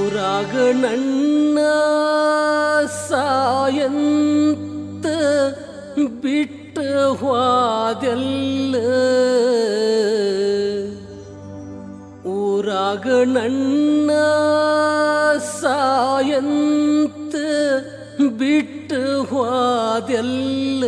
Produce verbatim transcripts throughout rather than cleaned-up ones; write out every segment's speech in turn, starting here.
ಊರಾಗ ನನ್ನ ಸಾಯಂತ ಬಿಟ್ಟ ಹೋದೆಲ್ಲ ಊರಾಗ ನನ್ನ ಸಾಯಂತ ಬಿಟ್ಟ ಹೋದೆಲ್ಲ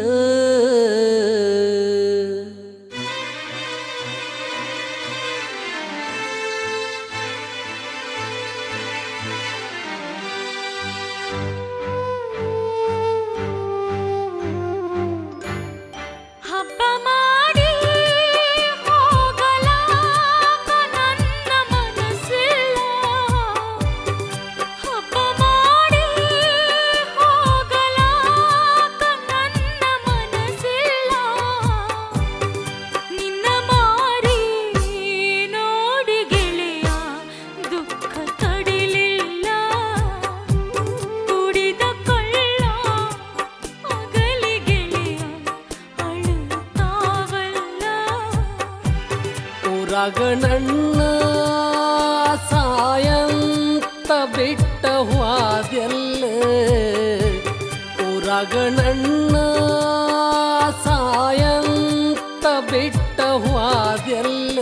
ಊರಾಗ ನನ್ನ ಸಾಯಂತ ಬಿಟ್ಟ ಹೋದೆಲ್ಲ ಊರಾಗ ನನ್ನ ಸಾಯಂತ ಬಿಟ್ಟ ಹೋದೆಲ್ಲ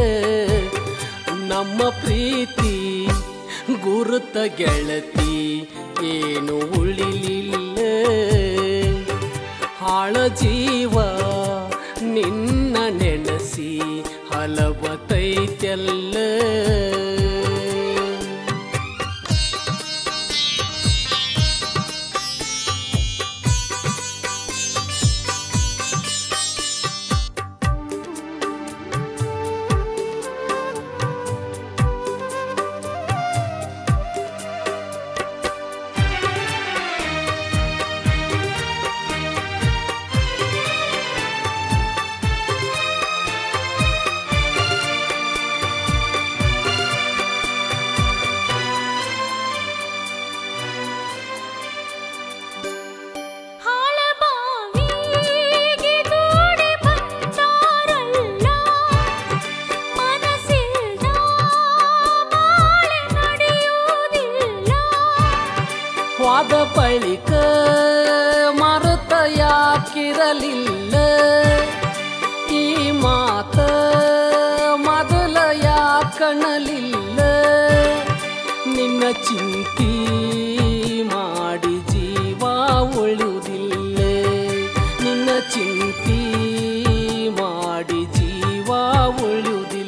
ನಮ್ಮ ಪ್ರೀತಿ ಗುರುತ ಗೆಳತಿ ಏನು ಉಳಿಲಿಲ್ಲ ಹಾಳ ಜೀವ ನಿನ್ನ ನೆನೆಸಿ ಹಲವತೈತೆಲ್ಲ ವಾದ ಬಳಿಕ ಮರುತ ಯಾಕಿರಲಿಲ್ಲ ಈ ಮಾತ ಮೊದಲ ಯಾಕಣಲಿಲ್ಲ ನಿನ್ನ ಚಿಂತಿ ಮಾಡಿ ಜೀವ ಉಳಿಯುವುದಿಲ್ಲ ನಿನ್ನ ಚಿಂತಿ ಮಾಡಿ ಜೀವ ಉಳಿಯುವುದಿಲ್ಲ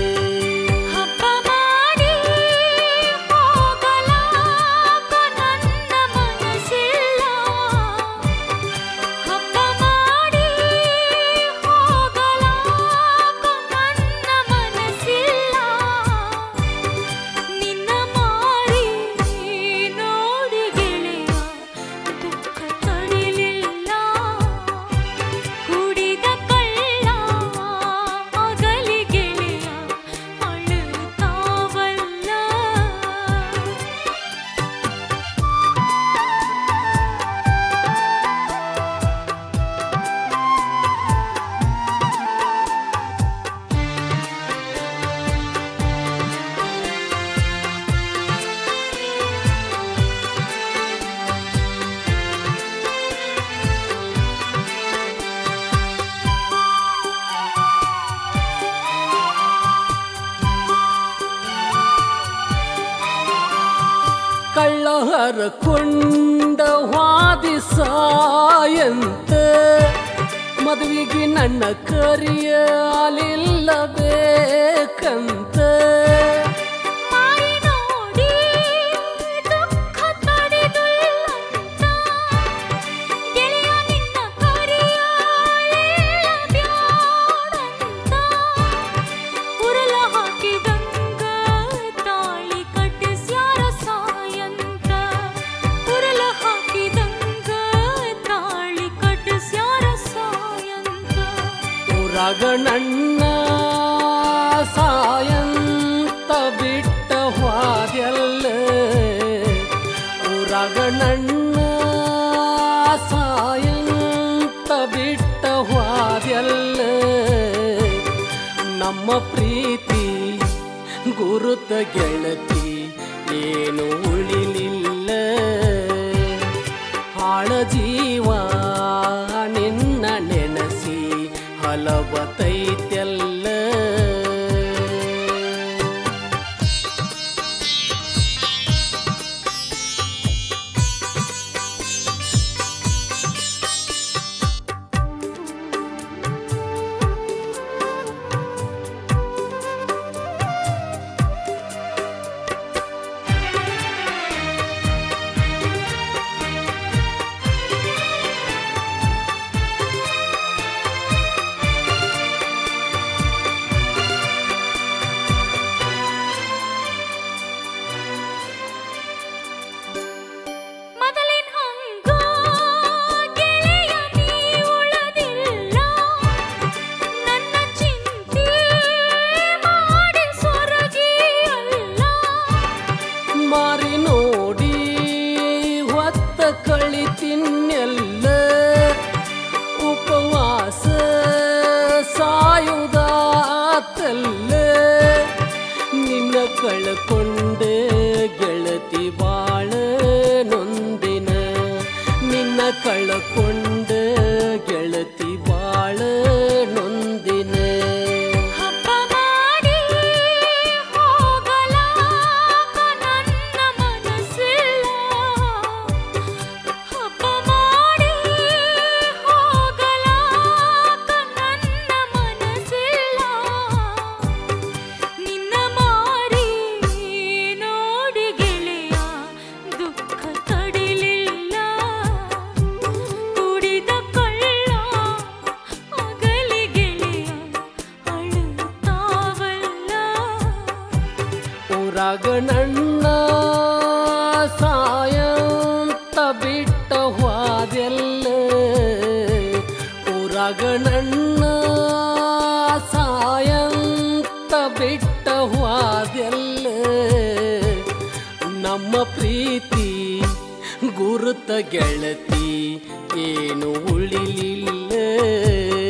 ಕಳ್ಳಹರ ಕೊಂಡ ವಾದಿ ಸಾಯಂತ ಮದುವೆಗೆ ನನ್ನ ಕರಿಯಲಿಲ್ಲ ಬೇಕಂತ ಊರಾಗ ನನ್ನ ಸಾಯಂತ ಬಿಟ್ಟ ಹೋದೆಲ್ಲ ಊರಾಗ ನನ್ನ ಸಾಯಂತ ಬಿಟ್ಟ ಹೋದೆಲ್ಲ ನಮ್ಮ ಪ್ರೀತಿ ಗುರುತ ಗೆಳತಿ ಏನು ಉಳಿಲಿಲ್ಲ. ಹಾಳ ಜೀವ ನಿನ್ನ ನೆನಸಿ ಹಲವತೈತೆಲ್ಲ. ಮಾರಿ ನೋಡಿ ಹೊತ್ತ ಕಳಿತಿನ್ನೆಲ್ಲ ಉಪವಾಸ ಸಾಯುದಾತಲ್ಲ. ನಿನ್ನ ಕಳ್ಕೊಂಡ ಗೆಳತಿ ಬಾಳ ನೊಂದಿನ. ನಿನ್ನ ಕಳ್ಕೊಂಡ ಗೆಳತಿ ಬಾಳ ನೊಂದಿನ. ಊರಾಗ ನನ್ನ ಸಾಯಂತ ಬಿಟ್ಟ ಹೋದೆಲ್ಲ. ಊರಾಗ ನನ್ನ ಸಾಯಂತ ಬಿಟ್ಟ ಹೋದೆಲ್ಲ. ನಮ್ಮ ಪ್ರೀತಿ ಗುರುತ ಗೆಳತಿ ಏನು ಉಳಿಲಿಲ್ಲ.